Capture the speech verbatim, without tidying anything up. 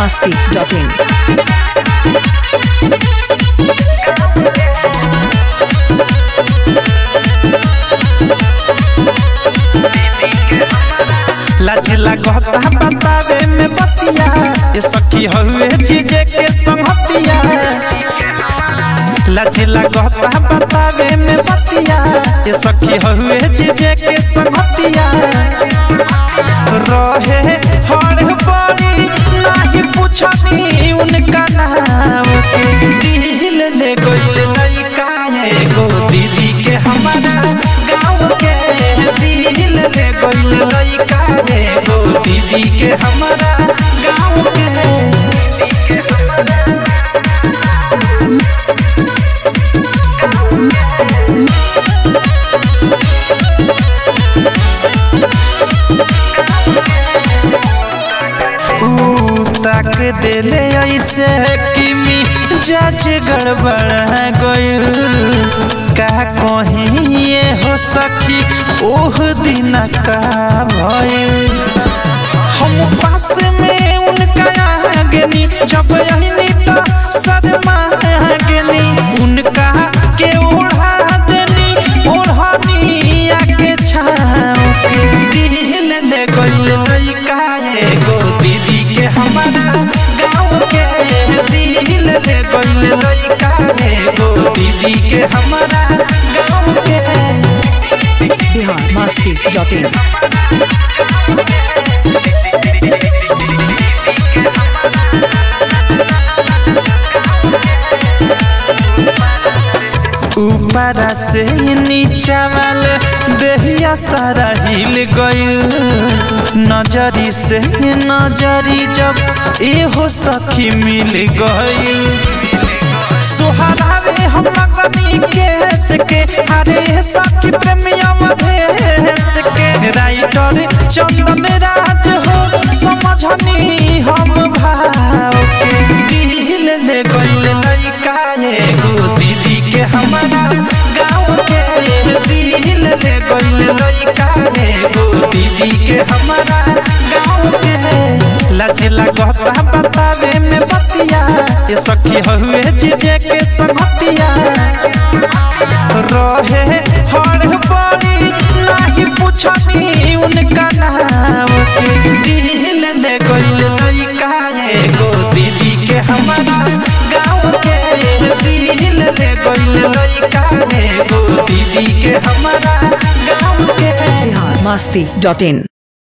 masti dot in. लाजिला कहता बतावे में बतिया ये सखी हुए जीजे के संगतिया। लाजिला कहता बतावे में बतिया ये सखी हुए जीजे के संगतिया। रहे हर बड़ी नहीं पूछनी उनका नाम के दिल ले गइल लइका एगो दीदी के हमारा गाँव के दिल ले गइल लइका एगो दीदी के हमारा गाँव के। ताक देले ऐसे कि मी जज गड़बड़ा गइल का कहीं ये हो सकी ओह दिन का भइल। हम पास में उनका आगनी जब यही तो सदमा आगनी उनका के ओढ़ा देनी ओढ़नी आके छाव के दिल ले गइल लइका एगो दीदी के हमारा गाँव के दिल ले गइल लइका एगो दीदी के हमारा गाँव के। Bihar masti dot in. ऊपरा से नीचा वाल देहिया सारा हिल गइल नजरी से नजरी जब एहो सखी मिल गइल। सोहरावे हम लगनी केस के अरे सखी प्रेमिया मधेस के राइटर चंदन राज हो समझनी हम भाव के दिल ले गइल लइका एगो दीदी के हमारा गाँव के दिल ले गइल लइका एगो दीदी के हमारा गाँव के। लाजिला कहता बतावे में बतिया ये सखी हुए जीजे के संगतिया। रहे हर बड़ी नहीं पूछनी उनका नाम के दिल ले गइल लइका एगो दीदी के हमारा गाँव के दिल ले गइल लइका एगो दीदी के हमारा गाँव के। Bihar masti dot in.